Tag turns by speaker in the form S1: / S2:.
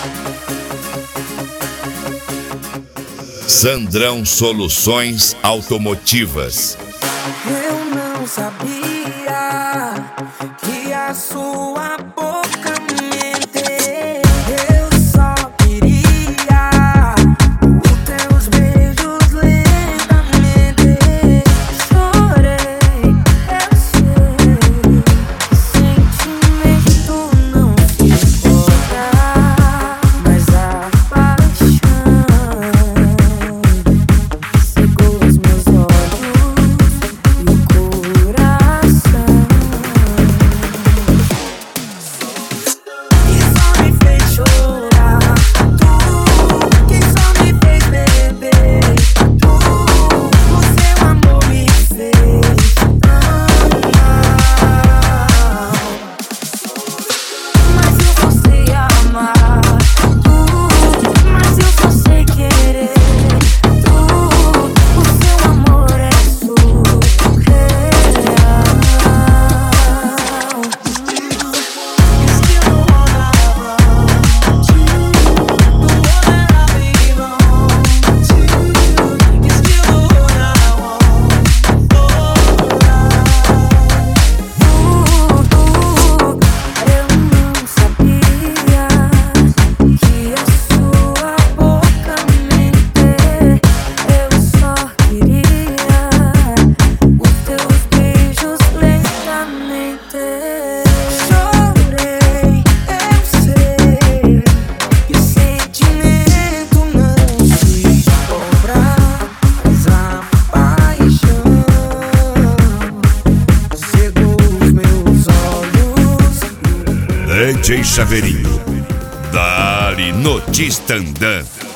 S1: Sandrão Soluções Automotivas.
S2: Eu não sabia que a sua boca mente. Eu só queria os teus beijos lentamente. Chorei, eu sei. Sentimento não se importa, mas a paixão cegou os meus olhos e o coração. Que só me fez chorar, tu que só me fez beber, tu o seu amor me fez tão mal. Mas eu só sei amar, mas eu só sei querer, o seu amor é surreal. Eu não sabia que a sua boca mente. Eu só queria os teus beijos lentamente. Chorei, eu sei que sentimento não se compra, mas a paixão cegou os meus olhos.
S1: DJ Chaveirinho, Dali no Tistandã.